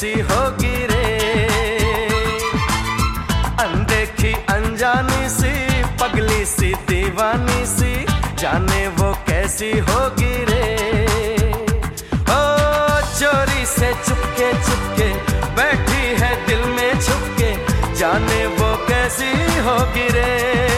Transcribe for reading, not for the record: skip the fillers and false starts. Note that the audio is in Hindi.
कैसी होगी रे। अनदेखी अनजानी सी, पगली सी दीवानी सी, जाने वो कैसी होगी रे। ओ चोरी से चुपके चुपके बैठी है दिल में छुपके, जाने वो कैसी होगी रे।